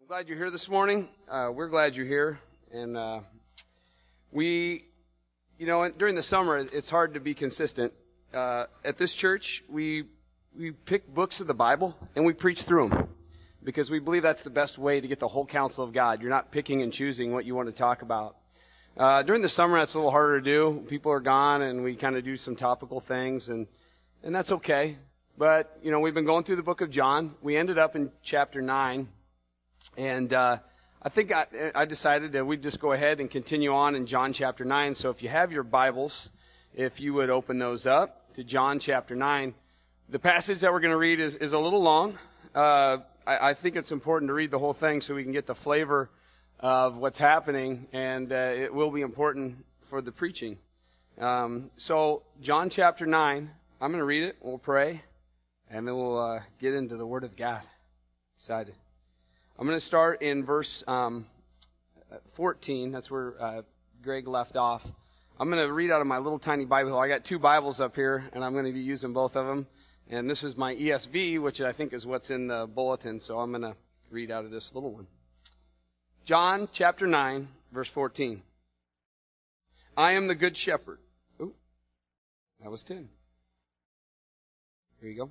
Glad you're here this morning. We're glad you're here. And during the summer, it's hard to be consistent. At this church, we pick books of the Bible and we preach through them because we believe that's the best way to get the whole counsel of God. You're not picking and choosing what you want to talk about. During the summer, that's a little harder to do. People are gone and we kind of do some topical things and that's okay. But, we've been going through the book of John. We ended up in chapter 9. And I think I decided that we'd just go ahead and continue on in John chapter 9. So if you have your Bibles, if you would open those up to John chapter 9. The passage that we're going to read is a little long. I think it's important to read the whole thing so we can get the flavor of what's happening, and it will be important for the preaching. So John chapter 9, I'm going to read it, we'll pray, and then we'll get into the Word of God. Excited. I'm going to start in verse 14. That's where Greg left off. I'm going to read out of my little tiny Bible. I got two Bibles up here, and I'm going to be using both of them. And this is my ESV, which I think is what's in the bulletin, so I'm going to read out of this little one. John chapter 9, verse 14. I am the good shepherd. Ooh, that was 10. Here you go.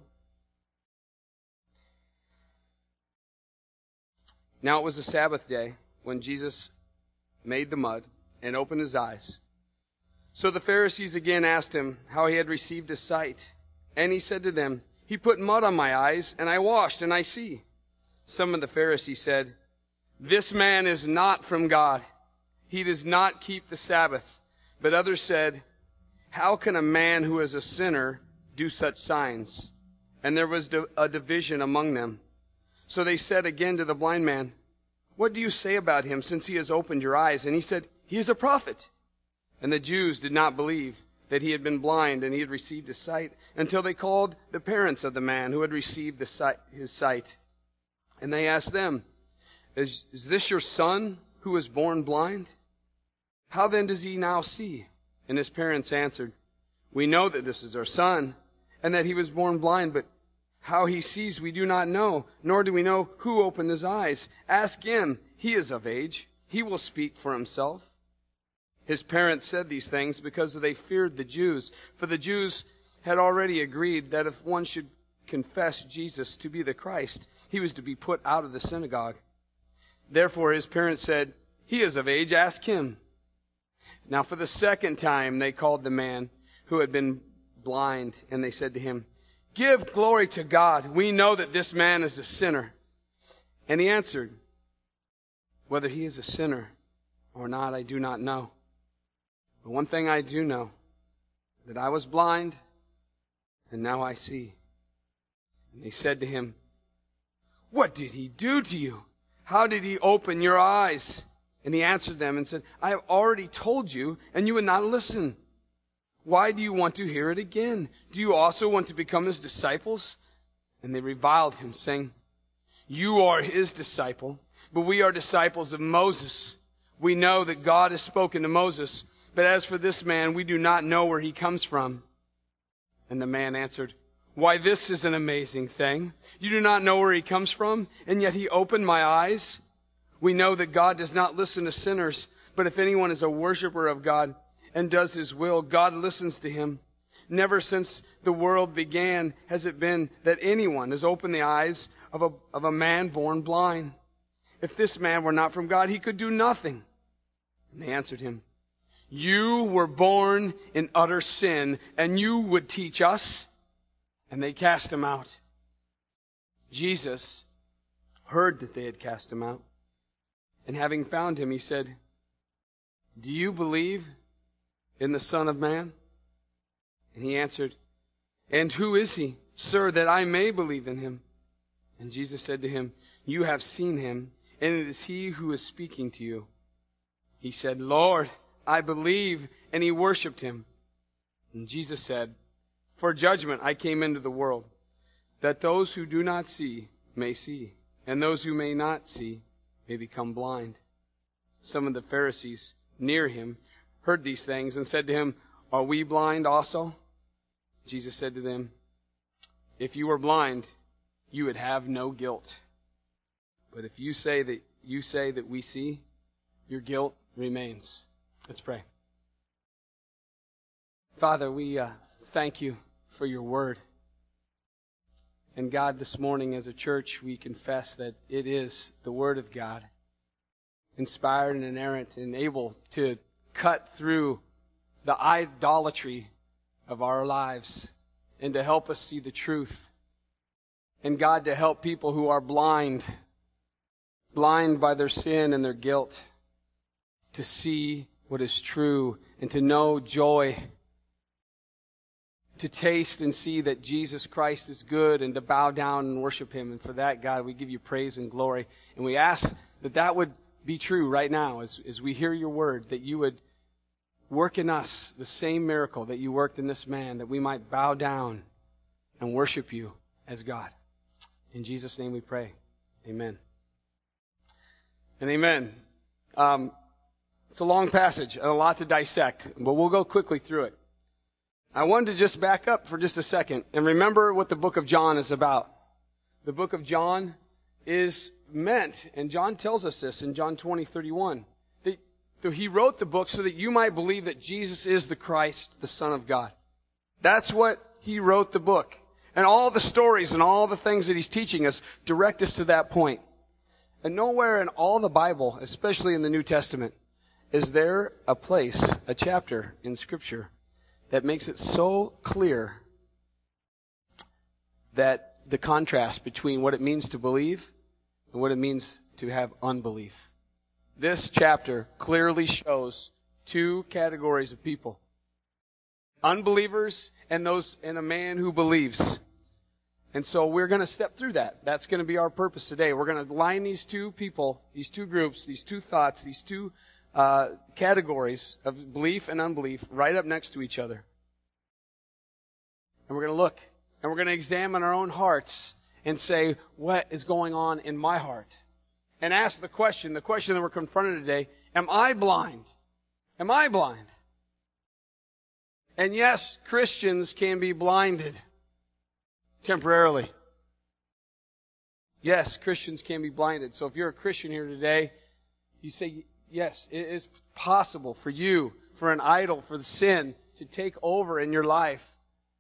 Now it was a Sabbath day when Jesus made the mud and opened his eyes. So the Pharisees again asked him how he had received his sight. And he said to them, He put mud on my eyes, and I washed, and I see. Some of the Pharisees said, This man is not from God. He does not keep the Sabbath. But others said, How can a man who is a sinner do such signs? And there was a division among them. So they said again to the blind man, What do you say about him since he has opened your eyes? And he said, He is a prophet. And the Jews did not believe that he had been blind and he had received his sight until they called the parents of the man who had received his sight. And they asked them, Is this your son who was born blind? How then does he now see? And his parents answered, We know that this is our son and that he was born blind, but how he sees we do not know, nor do we know who opened his eyes. Ask him. He is of age. He will speak for himself. His parents said these things because they feared the Jews, for the Jews had already agreed that if one should confess Jesus to be the Christ, he was to be put out of the synagogue. Therefore his parents said, He is of age. Ask him. Now for the second time they called the man who had been blind, and they said to him, Give glory to God. We know that this man is a sinner. And he answered, Whether he is a sinner or not, I do not know. But one thing I do know, that I was blind, and now I see. And they said to him, What did he do to you? How did he open your eyes? And he answered them and said, I have already told you, and you would not listen. Why do you want to hear it again? Do you also want to become his disciples? And they reviled him, saying, You are his disciple, but we are disciples of Moses. We know that God has spoken to Moses, but as for this man, we do not know where he comes from. And the man answered, Why, this is an amazing thing. You do not know where he comes from, and yet he opened my eyes. We know that God does not listen to sinners, but if anyone is a worshiper of God and does his will, God listens to him. Never since the world began has it been that anyone has opened the eyes of a man born blind. If this man were not from God, he could do nothing. And they answered him, You were born in utter sin, and you would teach us? And they cast him out. Jesus heard that they had cast him out. And having found him, he said, Do you believe in the Son of Man? And he answered, And who is he, sir, that I may believe in him? And Jesus said to him, You have seen him, and it is he who is speaking to you. He said, Lord, I believe, and he worshipped him. And Jesus said, For judgment I came into the world, that those who do not see may see, and those who may not see may become blind. Some of the Pharisees near him heard these things and said to him, Are we blind also? Jesus said to them, If you were blind, you would have no guilt. But if you say that we see, your guilt remains. Let's pray. Father, we thank you for your word. And God, this morning as a church, we confess that it is the word of God, inspired and inerrant and able to cut through the idolatry of our lives and to help us see the truth. And God, to help people who are blind by their sin and their guilt, to see what is true and to know joy, to taste and see that Jesus Christ is good and to bow down and worship Him. And for that, God, we give you praise and glory. And we ask that that would be true right now as we hear your word, that you would work in us the same miracle that you worked in this man, that we might bow down and worship you as God. In Jesus' name we pray. Amen. And amen. It's a long passage and a lot to dissect, but we'll go quickly through it. I wanted to just back up for just a second and remember what the book of John is about. The book of John is meant, and John tells us this in John 20:31, that he wrote the book so that you might believe that Jesus is the Christ, the Son of God. That's what he wrote the book. And all the stories and all the things that he's teaching us direct us to that point. And nowhere in all the Bible, especially in the New Testament, is there a place, a chapter in Scripture that makes it so clear that the contrast between what it means to believe and what it means to have unbelief. This chapter clearly shows two categories of people. Unbelievers and a man who believes. And so we're going to step through that. That's going to be our purpose today. We're going to line these two people, these two groups, these two thoughts, these two categories of belief and unbelief right up next to each other. And we're going to look, and we're going to examine our own hearts and say, what is going on in my heart? And ask the question that we're confronted today, am I blind? Am I blind? And yes, Christians can be blinded temporarily. Yes, Christians can be blinded. So if you're a Christian here today, you say, yes, it is possible for you, for an idol, for the sin to take over in your life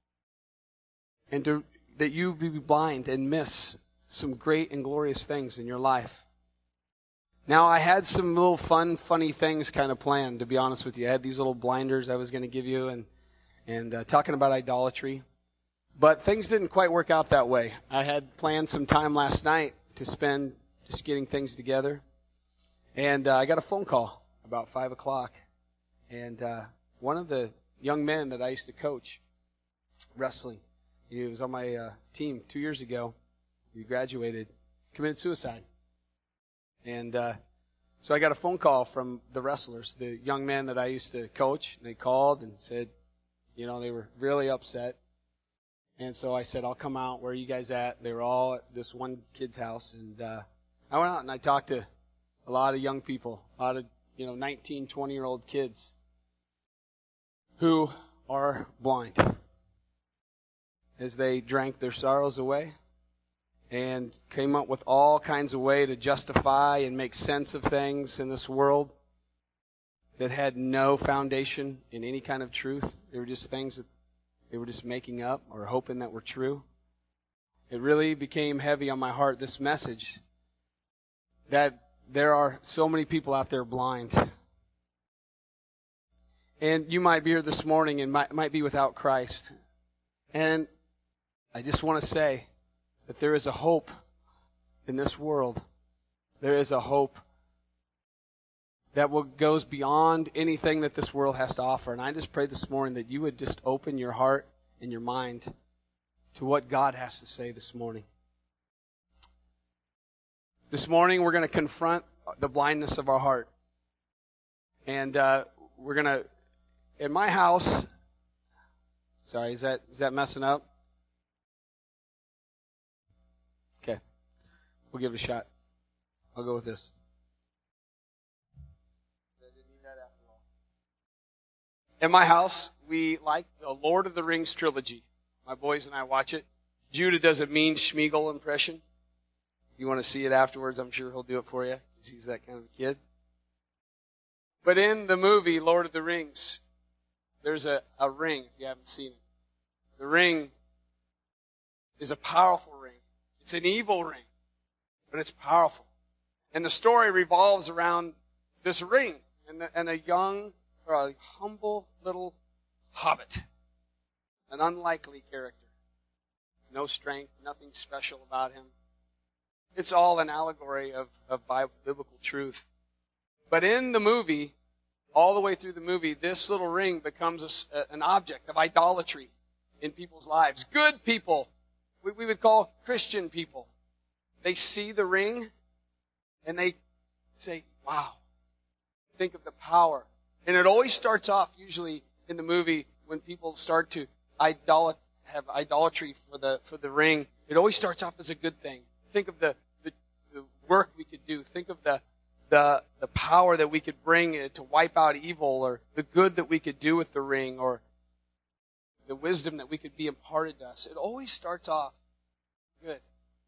and that you be blind and miss some great and glorious things in your life. Now, I had some little funny things kind of planned, to be honest with you. I had these little blinders I was going to give you and talking about idolatry. But things didn't quite work out that way. I had planned some time last night to spend just getting things together. And I got a phone call about 5 o'clock. And one of the young men that I used to coach wrestling, he was on my team 2 years ago. He graduated, committed suicide. And so I got a phone call from the wrestlers, the young men that I used to coach. They called and said, they were really upset. And so I said, I'll come out. Where are you guys at? They were all at this one kid's house. And I went out and I talked to a lot of young people, a lot of, 19, 20-year-old kids who are blind as they drank their sorrows away and came up with all kinds of way to justify and make sense of things in this world that had no foundation in any kind of truth. They were just things that they were just making up or hoping that were true. It really became heavy on my heart, this message, that there are so many people out there blind. And you might be here this morning and might be without Christ. And I just want to say that there is a hope in this world. There is a hope that goes beyond anything that this world has to offer. And I just pray this morning that you would just open your heart and your mind to what God has to say this morning. This morning we're going to confront the blindness of our heart. And we're going to, in my house, sorry, is that messing up? Okay. We'll give it a shot. I'll go with this. In my house, we like the Lord of the Rings trilogy. My boys and I watch it. Judah does a mean Schmeagol impression. If you want to see it afterwards, I'm sure he'll do it for you, because he's that kind of a kid. But in the movie Lord of the Rings, there's a ring, if you haven't seen it. The ring is a powerful ring. It's an evil ring, but it's powerful. And the story revolves around this ring and a young, or a humble little hobbit. An unlikely character. No strength, nothing special about him. It's all an allegory of biblical truth. But in the movie, all the way through the movie, this little ring becomes an object of idolatry in people's lives. Good people, we would call Christian people. They see the ring and they say, wow, think of the power. And it always starts off, usually in the movie, when people start to have idolatry for the ring. It always starts off as a good thing. Think of the work we could do. Think of the power that we could bring to wipe out evil, or the good that we could do with the ring, or the wisdom that we could be imparted to us. It always starts off good.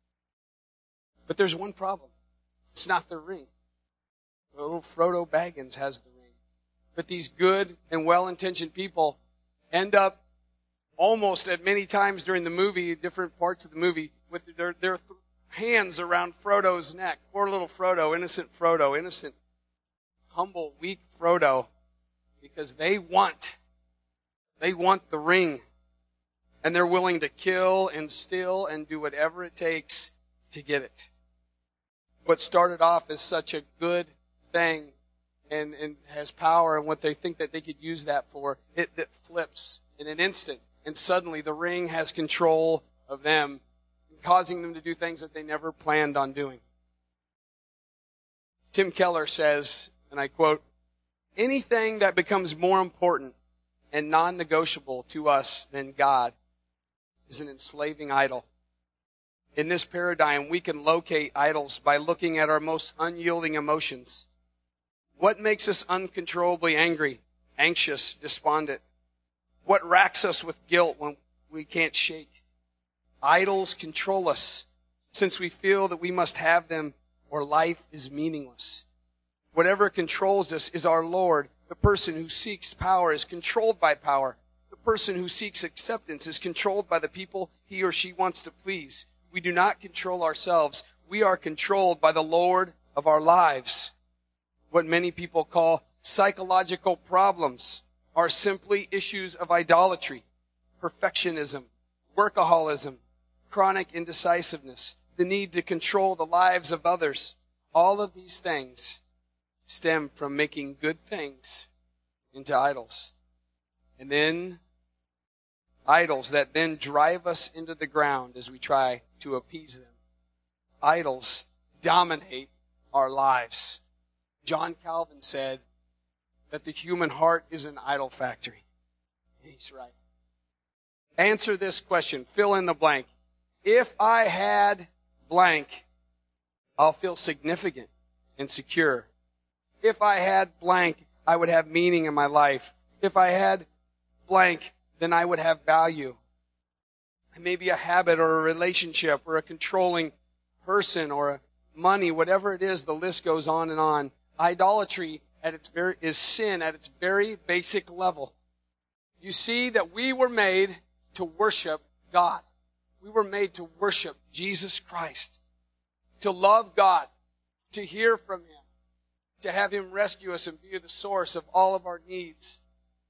But there's one problem. It's not the ring. Little Frodo Baggins has the ring. But these good and well-intentioned people end up almost at many times during the movie, different parts of the movie, with their hands around Frodo's neck. Poor little Frodo, innocent, humble, weak Frodo, because they want the ring. And they're willing to kill and steal and do whatever it takes to get it. What started off as such a good thing and has power, and what they think that they could use that for, it flips in an instant. And suddenly the ring has control of them, causing them to do things that they never planned on doing. Tim Keller says, and I quote, "Anything that becomes more important and non-negotiable to us than God is an enslaving idol. In this paradigm, we can locate idols by looking at our most unyielding emotions. What makes us uncontrollably angry, anxious, despondent? What racks us with guilt when we can't shake? Idols control us, since we feel that we must have them or life is meaningless. Whatever controls us is our Lord. The person who seeks power is controlled by power. The person who seeks acceptance is controlled by the people he or she wants to please. We do not control ourselves. We are controlled by the Lord of our lives. What many people call psychological problems are simply issues of idolatry, perfectionism, workaholism, chronic indecisiveness, the need to control the lives of others. All of these things stem from making good things into idols. And then idols that then drive us into the ground as we try to appease them. Idols dominate our lives. John Calvin said that the human heart is an idol factory. He's right. Answer this question. Fill in the blank. If I had blank, I'll feel significant and secure. If I had blank, I would have meaning in my life. If I had blank, then I would have value. Maybe a habit or a relationship or a controlling person or money, whatever it is, the list goes on and on. Idolatry is sin at its very basic level. You see that we were made to worship God. We were made to worship Jesus Christ, to love God, to hear from Him, to have Him rescue us and be the source of all of our needs.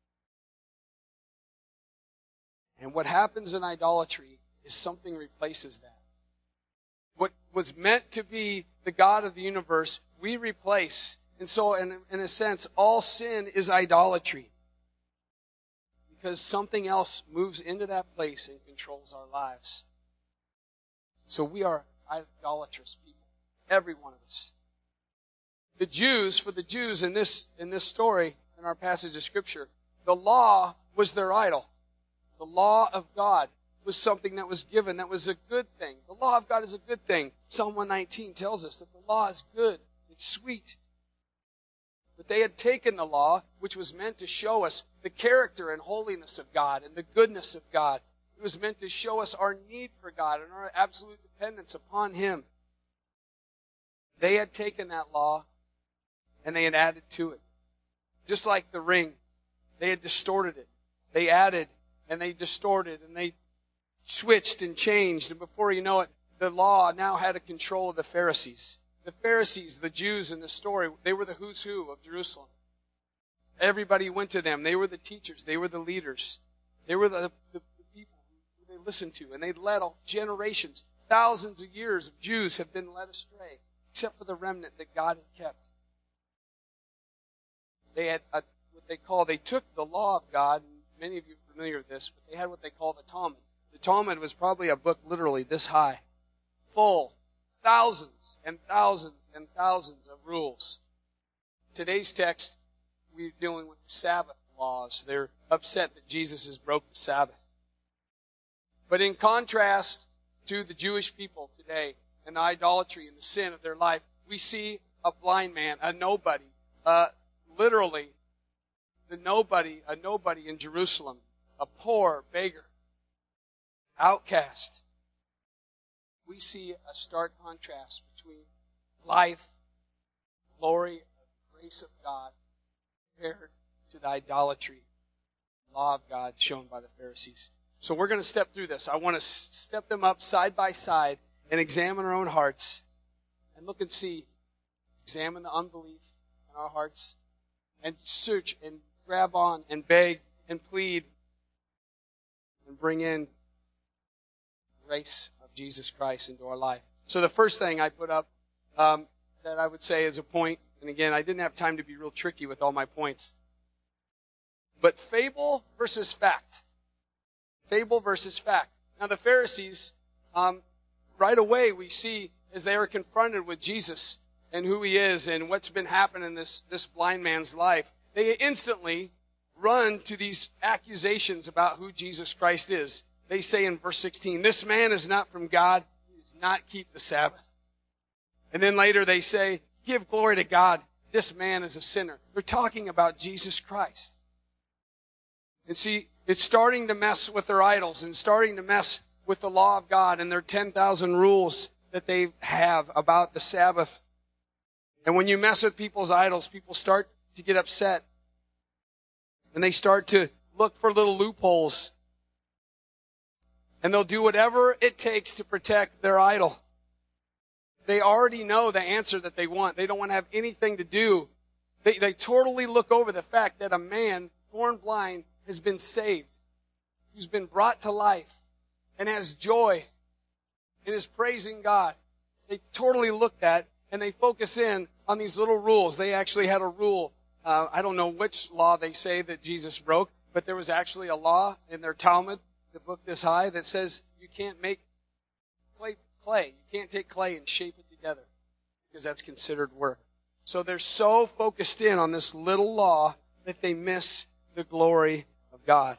And what happens in idolatry is something replaces that. What was meant to be the God of the universe, we replace. And so, in a sense, all sin is idolatry. Because something else moves into that place and controls our lives. So we are idolatrous people. Every one of us. For the Jews in this story, in our passage of Scripture, the law was their idol. The law of God was something that was given, that was a good thing. The law of God is a good thing. Psalm 119 tells us that the law is good. It's sweet. But they had taken the law, which was meant to show us the character and holiness of God and the goodness of God. It was meant to show us our need for God and our absolute dependence upon Him. They had taken that law and they had added to it. Just like the ring, they had distorted it. They added and they distorted and they switched and changed. And before you know it, the law now had a control of the Pharisees. The Pharisees, the Jews in the story, they were the who's who of Jerusalem. Everybody went to them. They were the teachers. They were the leaders. They were the people who they listened to. And they led generations, thousands of years of Jews have been led astray, except for the remnant that God had kept. They had they took the law of God, and many of you are familiar with this, but they had what they call the Talmud. The Talmud was probably a book literally this high, full, thousands and thousands and thousands of rules. Today's text, we're dealing with the Sabbath laws. They're upset that Jesus has broke the Sabbath. But in contrast to the Jewish people today and the idolatry and the sin of their life, we see a blind man, a nobody, literally a nobody in Jerusalem, a poor beggar, outcast. We see a stark contrast between life, glory, and the grace of God compared to the idolatry, law of God shown by the Pharisees. So we're going to step through this. I want to step them up side by side and examine our own hearts and look and see, examine the unbelief in our hearts and search and grab on and beg and plead and bring in the grace of Jesus Christ into our life. So the first thing I put up that I would say is a point, and again, I didn't have time to be real tricky with all my points, but fable versus fact. Fable versus fact. Now the Pharisees, right away we see as they are confronted with Jesus and who he is and what's been happening in this blind man's life, they instantly run to these accusations about who Jesus Christ is. They say in verse 16, this man is not from God, he does not keep the Sabbath. And then later they say, give glory to God, this man is a sinner. They're talking about Jesus Christ. And see, it's starting to mess with their idols and starting to mess with the law of God and their 10,000 rules that they have about the Sabbath. And when you mess with people's idols, people start to get upset. And they start to look for little loopholes. And they'll do whatever it takes to protect their idol. They already know the answer that they want. They don't want to have anything to do. They totally look over the fact that a man, born blind, has been saved, who's been brought to life, and has joy, and is praising God. They totally look at, and they focus in on these little rules. They actually had a rule. I don't know which law they say that Jesus broke, but there was actually a law in their Talmud, the book this high, that says you can't make clay. You can't take clay and shape it together because that's considered work. So they're so focused in on this little law that they miss the glory of God.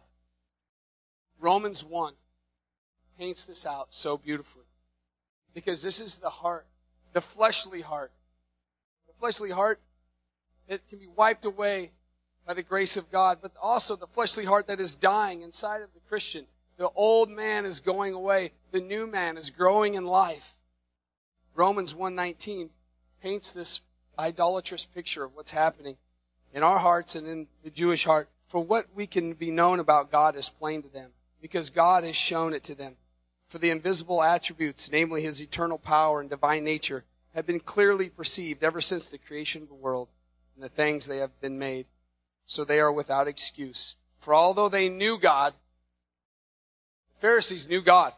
Romans 1 paints this out so beautifully because this is the heart, the fleshly heart. The fleshly heart that can be wiped away by the grace of God, but also the fleshly heart that is dying inside of the Christian. The old man is going away. The new man is growing in life. Romans 1:19 paints this idolatrous picture of what's happening in our hearts and in the Jewish heart. For what we can be known about God is plain to them, because God has shown it to them. For the invisible attributes, namely his eternal power and divine nature, have been clearly perceived ever since the creation of the world and the things they have been made. So they are without excuse. For although they knew God, the Pharisees knew God,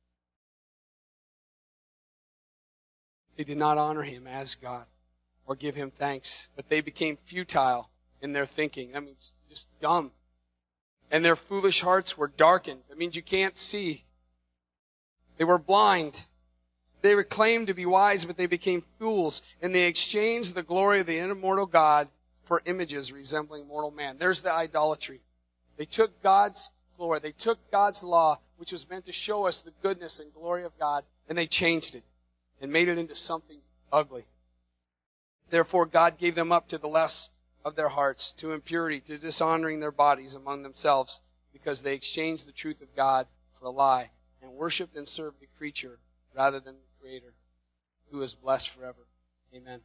they did not honor him as God or give him thanks, but they became futile in their thinking. That means just dumb. And their foolish hearts were darkened. That means you can't see. They were blind. They were claimed to be wise, but they became fools. And they exchanged the glory of the immortal God for images resembling mortal man. There's the idolatry. They took God's glory. They took God's law, which was meant to show us the goodness and glory of God, and they changed it and made it into something ugly. Therefore, God gave them up to the lust of their hearts, to impurity, to dishonoring their bodies among themselves, because they exchanged the truth of God for a lie, and worshipped and served the creature rather than the Creator, who is blessed forever. Amen.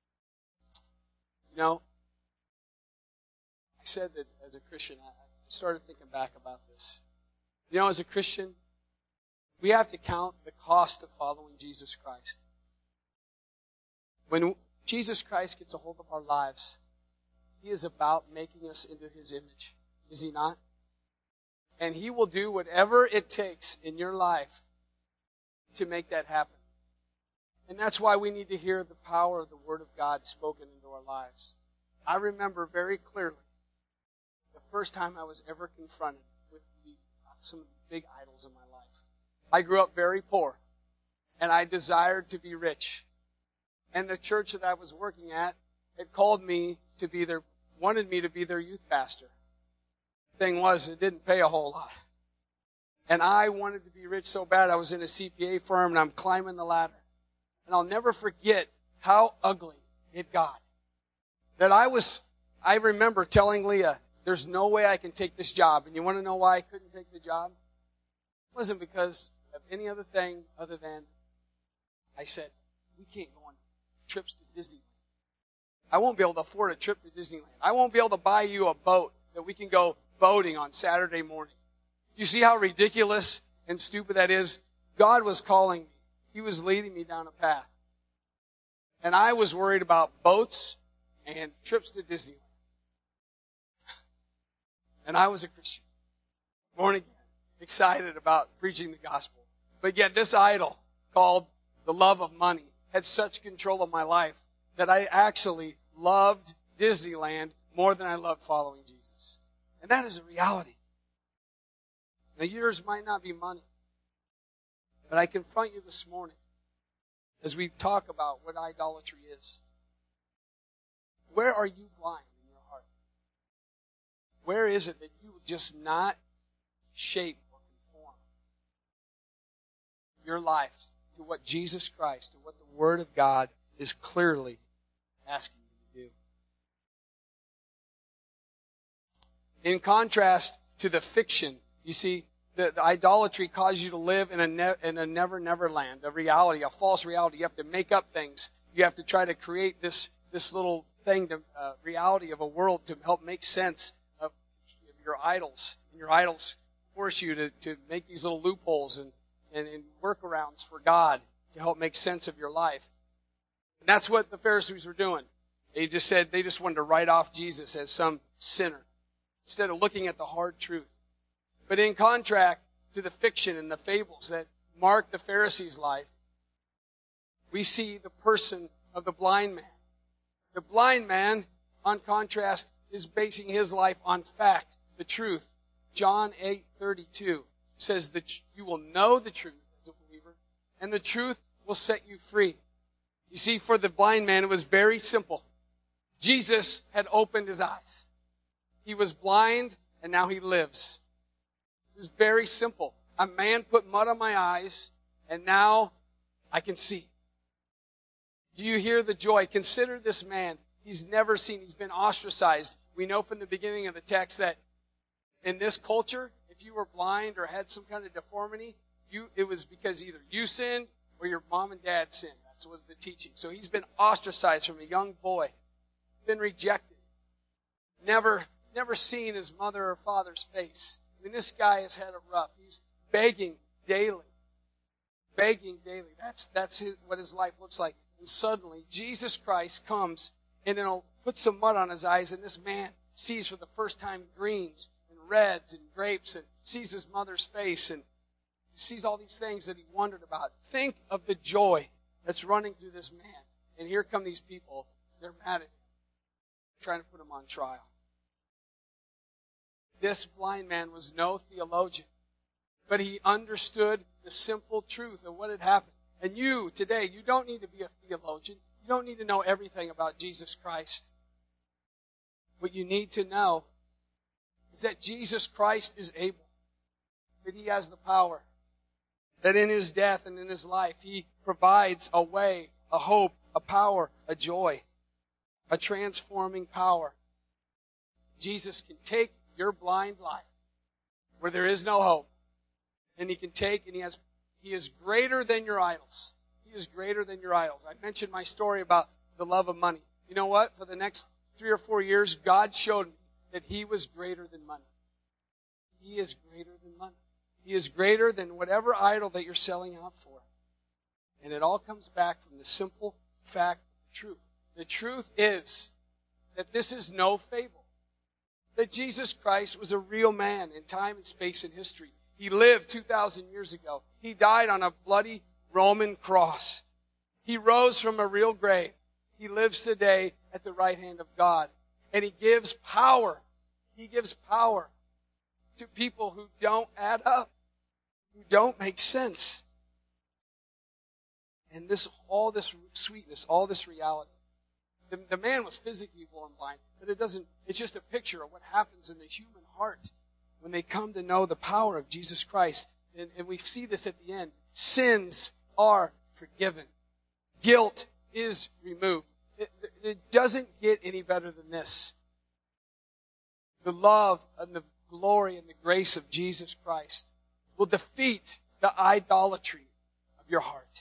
You know, I said that as a Christian, I started thinking back about this. You know, as a Christian, we have to count the cost of following Jesus Christ. When Jesus Christ gets a hold of our lives, He is about making us into His image. Is He not? And He will do whatever it takes in your life to make that happen. And that's why we need to hear the power of the Word of God spoken into our lives. I remember very clearly the first time I was ever confronted with some big idols in my life. I grew up very poor, and I desired to be rich. And the church that I was working at had called me to be wanted me to be their youth pastor. Thing was, it didn't pay a whole lot. And I wanted to be rich so bad. I was in a CPA firm, and I'm climbing the ladder. And I'll never forget how ugly it got. That I remember telling Leah, there's no way I can take this job. And you want to know why I couldn't take the job? It wasn't because of any other thing other than I said, we can't go on trips to Disneyland. I won't be able to afford a trip to Disneyland. I won't be able to buy you a boat that we can go boating on Saturday morning. You see how ridiculous and stupid that is? God was calling me. He was leading me down a path. And I was worried about boats and trips to Disneyland. And I was a Christian, born again, excited about preaching the gospel. But yet this idol called the love of money had such control of my life that I actually loved Disneyland more than I loved following Jesus. And that is a reality. Now, yours might not be money, but I confront you this morning as we talk about what idolatry is. Where are you blind in your heart? Where is it that you will just not shape or conform your life to what Jesus Christ, to what the Word of God is clearly asking you to do? In contrast to the fiction, you see, the idolatry causes you to live in a never land, a reality, a false reality. You have to make up things. You have to try to create this little thing, reality of a world to help make sense of your idols. And your idols force you to make these little loopholes and workarounds for God to help make sense of your life. And that's what the Pharisees were doing. They just wanted to write off Jesus as some sinner instead of looking at the hard truth. But in contrast to the fiction and the fables that mark the Pharisees' life, we see the person of the blind man. The blind man, on contrast, is basing his life on fact, the truth. John 8:32 says that you will know the truth as a believer, and the truth will set you free. You see, for the blind man, it was very simple. Jesus had opened his eyes. He was blind, and now he lives. It was very simple. A man put mud on my eyes, and now I can see. Do you hear the joy? Consider this man. He's never seen. He's been ostracized. We know from the beginning of the text that in this culture, if you were blind or had some kind of deformity, it was because either you sinned or your mom and dad sinned. That was the teaching. So he's been ostracized from a young boy, been rejected, never seen his mother or father's face. I mean, this guy has had it rough. He's begging daily. That's what his life looks like. And suddenly, Jesus Christ comes and puts some mud on his eyes, and this man sees for the first time greens and reds and grapes, and sees his mother's face, and sees all these things that he wondered about. Think of the joy that's running through this man. And here come these people. They're mad at him, trying to put him on trial. This blind man was no theologian, but he understood the simple truth of what had happened. And you, today, you don't need to be a theologian. You don't need to know everything about Jesus Christ. What you need to know is that Jesus Christ is able, that He has the power, that in His death and in His life, He provides a way, a hope, a power, a joy, a transforming power. Jesus can take your blind life where there is no hope, and He can take, and He is greater than your idols. He is greater than your idols. I mentioned my story about the love of money. You know what? For the next 3 or 4 years, God showed me that He was greater than money. He is greater than money. He is greater than whatever idol that you're selling out for. And it all comes back from the simple fact of the truth. The truth is that this is no fable. That Jesus Christ was a real man in time and space and history. He lived 2,000 years ago. He died on a bloody Roman cross. He rose from a real grave. He lives today at the right hand of God. And He gives power. He gives power to people who don't add up, who don't make sense. And all this sweetness, all this reality. The man was physically born blind, but it's just a picture of what happens in the human heart when they come to know the power of Jesus Christ. And we see this at the end. Sins are forgiven. Guilt is removed. It doesn't get any better than this. The love and the glory and the grace of Jesus Christ will defeat the idolatry of your heart.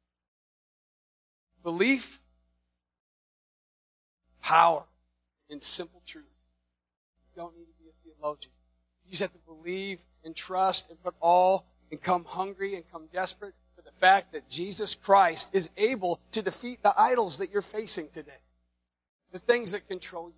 Belief, power, and simple truth. You don't need to be a theologian. You just have to believe and trust and put all and come hungry and come desperate for the fact that Jesus Christ is able to defeat the idols that you're facing today. The things that control you.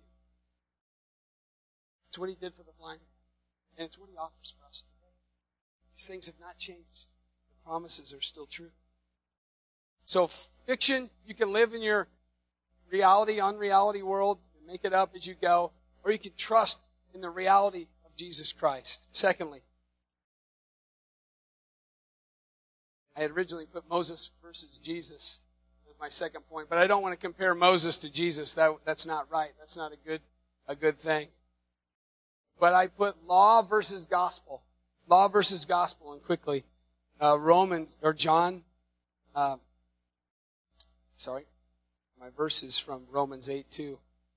It's what He did for the blind man. And it's what He offers for us today. These things have not changed. The promises are still true. So fiction, you can live in your reality, unreality world and make it up as you go. Or you can trust in the reality of Jesus Christ. Secondly, I had originally put Moses versus Jesus as my second point, but I don't want to compare Moses to Jesus. That's not right. That's not a good thing. But I put law versus gospel. Law versus gospel, and quickly, my verse is from Romans 8:2.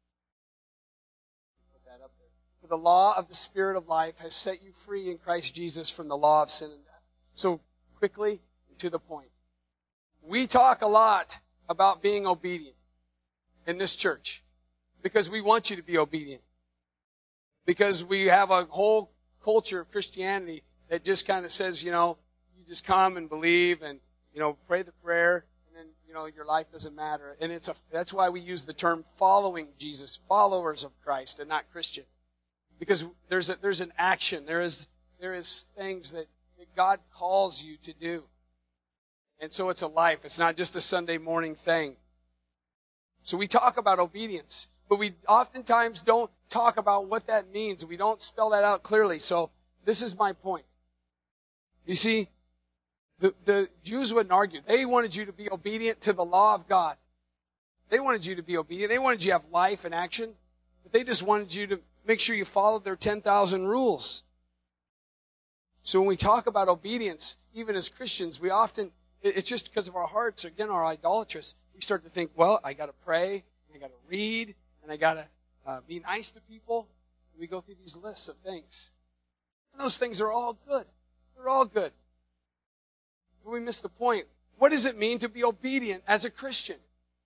Put that up there. For the law of the Spirit of life has set you free in Christ Jesus from the law of sin and death. So quickly, to the point. We talk a lot about being obedient in this church because we want you to be obedient. Because we have a whole culture of Christianity that just kind of says, you just come and believe and, pray the prayer and then, your life doesn't matter. And that's why we use the term following Jesus, followers of Christ and not Christian. Because there's an action. There is things that God calls you to do. And so it's a life. It's not just a Sunday morning thing. So we talk about obedience, but we oftentimes don't talk about what that means. We don't spell that out clearly. So this is my point. You see, the Jews wouldn't argue. They wanted you to be obedient to the law of God. They wanted you to be obedient. They wanted you to have life and action. But they just wanted you to make sure you followed their 10,000 rules. So when we talk about obedience, even as Christians, it's just because of our hearts, again, our idolatrous. We start to think, well, I got to pray, and I got to read, and I got to be nice to people. And we go through these lists of things. And those things are all good. They're all good. But we miss the point. What does it mean to be obedient as a Christian?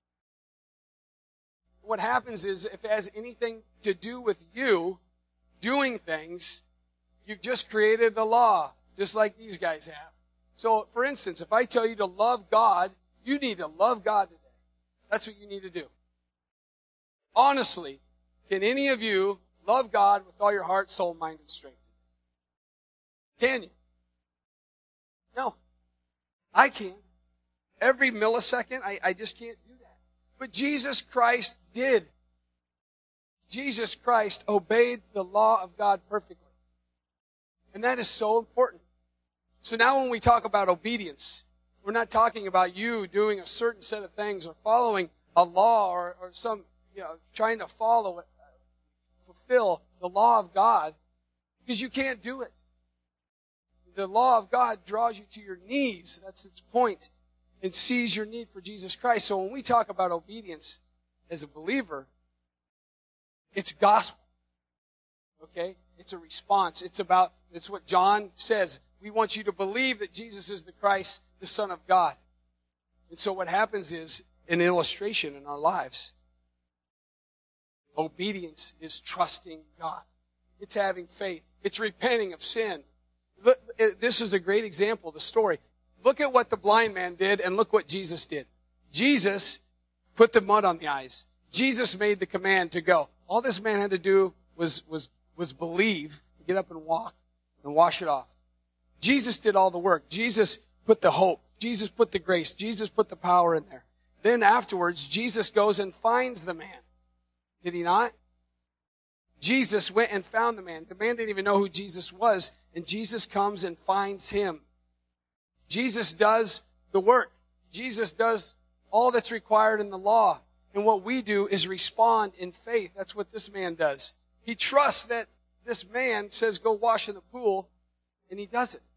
What happens is, if it has anything to do with you doing things, you've just created the law, just like these guys have. So, for instance, if I tell you to love God, you need to love God today. That's what you need to do. Honestly, can any of you love God with all your heart, soul, mind, and strength? Can you? No. I can't. Every millisecond, I just can't do that. But Jesus Christ did. Jesus Christ obeyed the law of God perfectly. And that is so important. So now when we talk about obedience, we're not talking about you doing a certain set of things or following a law or some, trying to fulfill the law of God, because you can't do it. The law of God draws you to your knees. That's its point. And sees your need for Jesus Christ. So when we talk about obedience as a believer, it's gospel. Okay? It's a response. It's what John says. We want you to believe that Jesus is the Christ, the Son of God. And so what happens is an illustration in our lives. Obedience is trusting God. It's having faith. It's repenting of sin. Look, this is a great example of the story. Look at what the blind man did and look what Jesus did. Jesus put the mud on the eyes. Jesus made the command to go. All this man had to do was believe, get up and walk, and wash it off. Jesus did all the work. Jesus put the hope. Jesus put the grace. Jesus put the power in there. Then afterwards, Jesus goes and finds the man. Did he not? Jesus went and found the man. The man didn't even know who Jesus was, and Jesus comes and finds him. Jesus does the work. Jesus does all that's required in the law. And what we do is respond in faith. That's what this man does. He trusts that this man says, go wash in the pool, and he does it.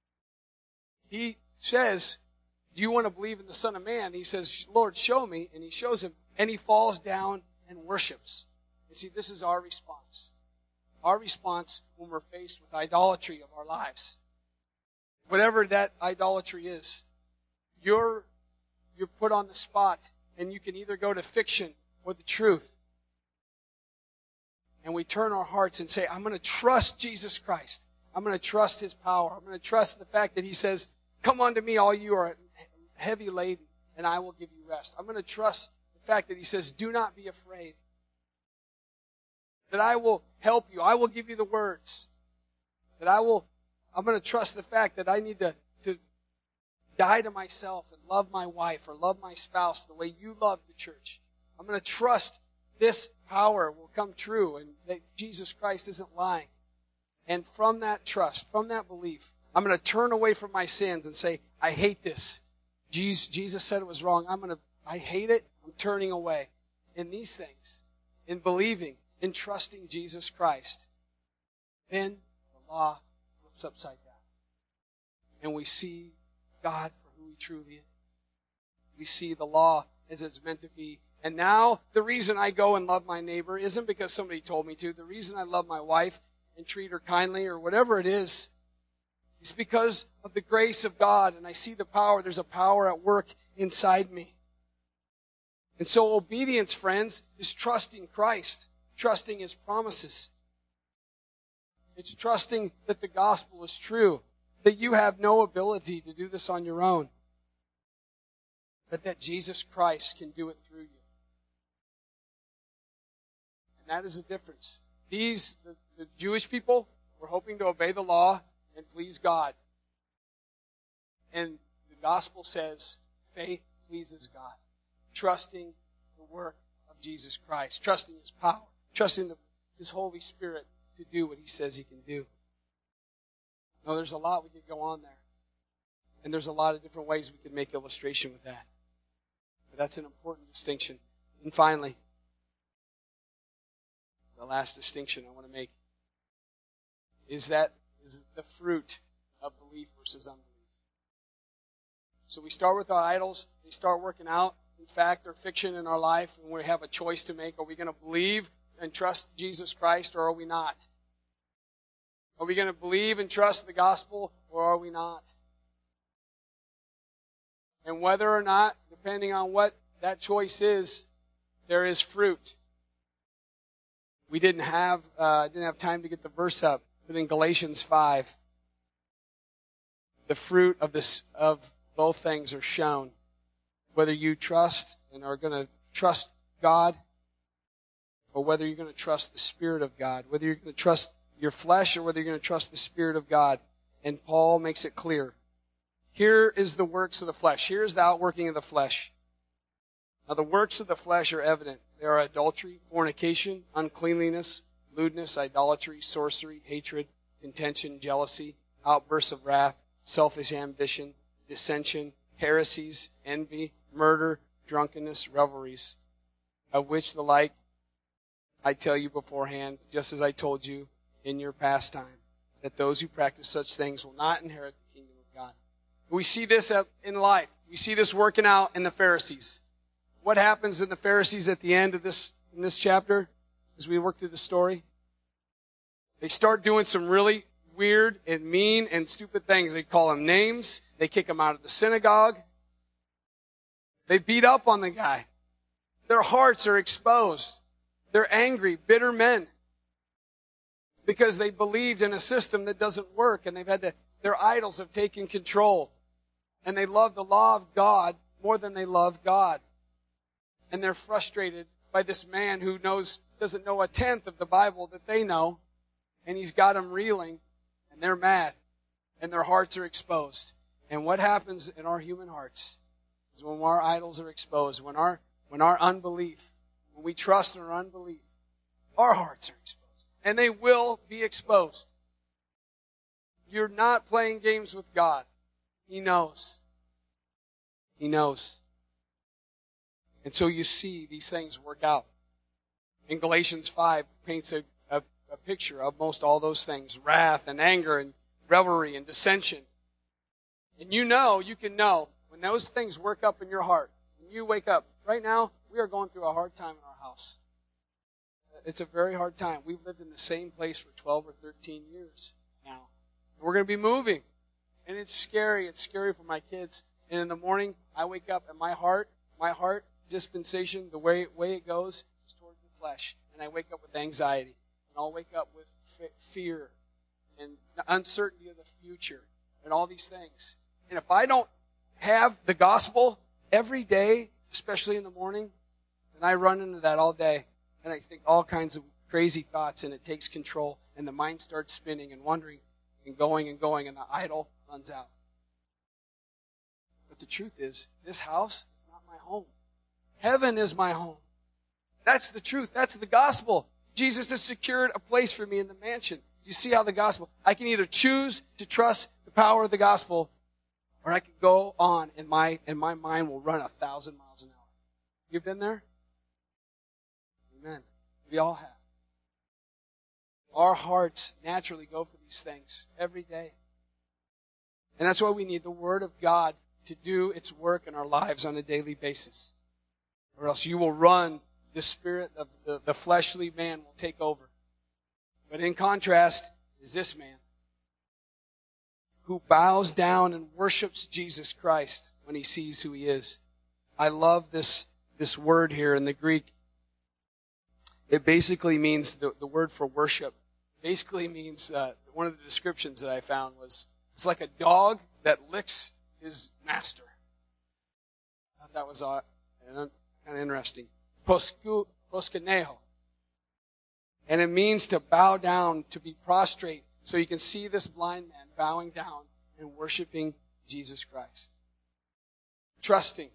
He says, do you want to believe in the Son of Man? He says, Lord, show me. And he shows him, and he falls down and worships. You see, this is our response. Our response when we're faced with idolatry of our lives. Whatever that idolatry is, you're put on the spot, and you can either go to fiction or the truth. And we turn our hearts and say, I'm going to trust Jesus Christ. I'm going to trust His power. I'm going to trust the fact that He says, come unto me, all you are heavy laden, and I will give you rest. I'm going to trust the fact that He says, do not be afraid. That I will help you. I will give you the words. I'm going to trust the fact that I need to die to myself and love my wife or love my spouse the way you love the church. I'm going to trust this power will come true and that Jesus Christ isn't lying. And from that trust, from that belief, I'm going to turn away from my sins and say, I hate this. Jesus said it was wrong. I hate it. I'm turning away. In these things, in believing, in trusting Jesus Christ, then the law flips upside down. And we see God for who He truly is. We see the law as it's meant to be. And now, the reason I go and love my neighbor isn't because somebody told me to. The reason I love my wife and treat her kindly or whatever it is because of the grace of God. And I see the power. There's a power at work inside me. And so obedience, friends, is trusting Christ. Trusting His promises. It's trusting that the gospel is true. That you have no ability to do this on your own. But that Jesus Christ can do it through you. And that is the difference. The Jewish people were hoping to obey the law and please God. And the gospel says faith pleases God. Trusting the work of Jesus Christ. Trusting His power. Trusting His Holy Spirit to do what He says He can do. Now, there's a lot we could go on there. And there's a lot of different ways we could make illustration with that. But that's an important distinction. And finally, the last distinction I want to make is the fruit of belief versus unbelief. So we start with our idols. They start working out. In fact, or fiction in our life, and we have a choice to make. Are we going to believe and trust Jesus Christ, or are we not? Are we going to believe and trust the gospel, or are we not? And whether or not, depending on what that choice is, there is fruit. We didn't have time to get the verse up, but in Galatians 5, the fruit of both things are shown. Whether you trust and are going to trust God, or whether you're going to trust the Spirit of God, whether you're going to trust your flesh or whether you're going to trust the Spirit of God. And Paul makes it clear. Here is the works of the flesh. Here is the outworking of the flesh. Now the works of the flesh are evident. They are adultery, fornication, uncleanliness, lewdness, idolatry, sorcery, hatred, contention, jealousy, outbursts of wrath, selfish ambition, dissension, heresies, envy, murder, drunkenness, revelries, of which the like I tell you beforehand, just as I told you in your past time, that those who practice such things will not inherit the kingdom of God. We see this in life. We see this working out in the Pharisees. What happens in the Pharisees at the end of in this chapter, as we work through the story? They start doing some really weird and mean and stupid things. They call them names. They kick them out of the synagogue. They beat up on the guy. Their hearts are exposed. They're angry, bitter men because they believed in a system that doesn't work, and their idols have taken control. And they love the law of God more than they love God. And they're frustrated by this man who doesn't know a tenth of the Bible that they know, and he's got them reeling, and they're mad, and their hearts are exposed. And what happens in our human hearts is when our idols are exposed, when our unbelief, when we trust in our unbelief, our hearts are exposed. And they will be exposed. You're not playing games with God. He knows. He knows. And so you see these things work out. In Galatians 5 paints a picture of most all those things. Wrath and anger and revelry and dissension. And you can know when those things work up in your heart. When you wake up. Right now, we are going through a hard time in our house. It's a very hard time. We've lived in the same place for 12 or 13 years now. We're going to be moving. And it's scary. It's scary for my kids. And in the morning, I wake up and my heart dispensation, the way it goes is towards the flesh. And I wake up with anxiety. And I'll wake up with fear and uncertainty of the future and all these things. And if I don't have the gospel every day, especially in the morning, then I run into that all day. And I think all kinds of crazy thoughts, and it takes control, and the mind starts spinning and wondering and going, and the idol runs out. But the truth is, this house is not my home. Heaven is my home. That's the truth. That's the gospel. Jesus has secured a place for me in the mansion. You see how the gospel, I can either choose to trust the power of the gospel, or I can go on and my mind will run 1,000 miles an hour. You've been there? Amen. We all have. Our hearts naturally go for these things every day. And that's why we need the Word of God to do its work in our lives on a daily basis. Or else you will run, the spirit of the fleshly man will take over. But in contrast is this man who bows down and worships Jesus Christ when he sees who he is. I love this word here in the Greek. It basically means, the word for worship, basically means, one of the descriptions that I found was, it's like a dog that licks his master. I thought that was kind of interesting. Proskuneho. And it means to bow down, to be prostrate. So you can see this blind man bowing down and worshiping Jesus Christ. Trusting.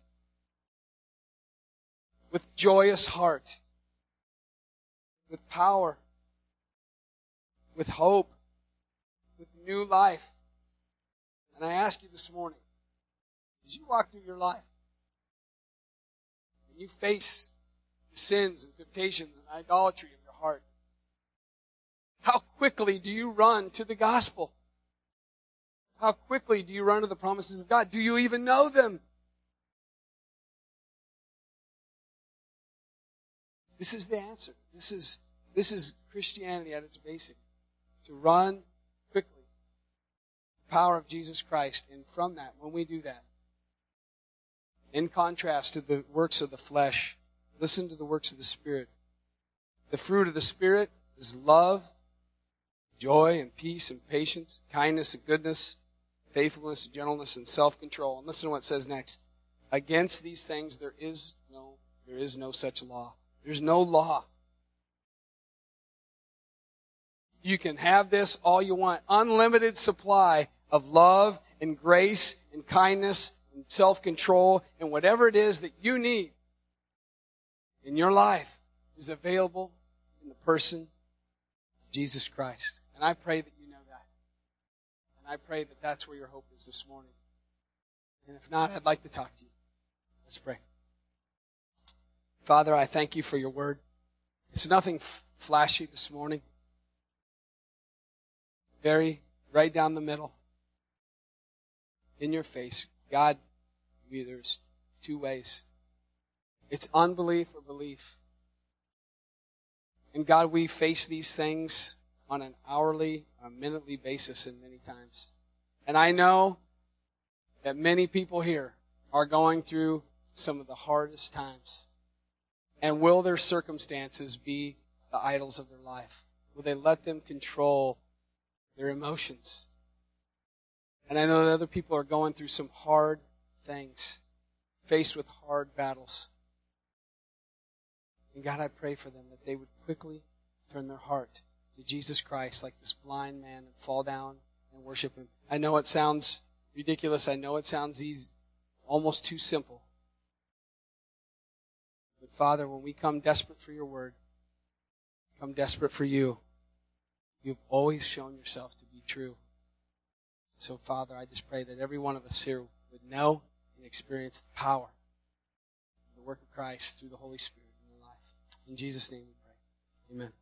With joyous heart. With power. With hope. With new life. And I ask you this morning, as you walk through your life, and you face the sins and temptations and idolatry of your heart, how quickly do you run to the gospel? How quickly do you run to the promises of God? Do you even know them? This is the answer. This is Christianity at its basic. To run quickly. The power of Jesus Christ. And from that, when we do that, in contrast to the works of the flesh, listen to the works of the Spirit. The fruit of the Spirit is love, joy and peace and patience, kindness and goodness, faithfulness, gentleness, and self-control. And listen to what it says next. Against these things there is no such law. There's no law. You can have this all you want. Unlimited supply of love and grace and kindness and self-control and whatever it is that you need in your life is available in the person of Jesus Christ. And I pray that you know that. And I pray that that's where your hope is this morning. And if not, I'd like to talk to you. Let's pray. Father, I thank you for your word. It's nothing flashy this morning. Very right down the middle. In your face. God, there's two ways. It's unbelief or belief. And God, we face these things on an hourly, a minutely basis and many times. And I know that many people here are going through some of the hardest times? And will their circumstances be the idols of their life? Will they let them control their emotions? And I know that other people are going through some hard things, faced with hard battles. And God, I pray for them that they would quickly turn their heart to Jesus Christ like this blind man and fall down and worship Him. I know it sounds ridiculous. I know it sounds easy, almost too simple. But Father, when we come desperate for your word, come desperate for you, you've always shown yourself to be true. So Father, I just pray that every one of us here would know and experience the power of the work of Christ through the Holy Spirit in their life. In Jesus' name we pray. Amen.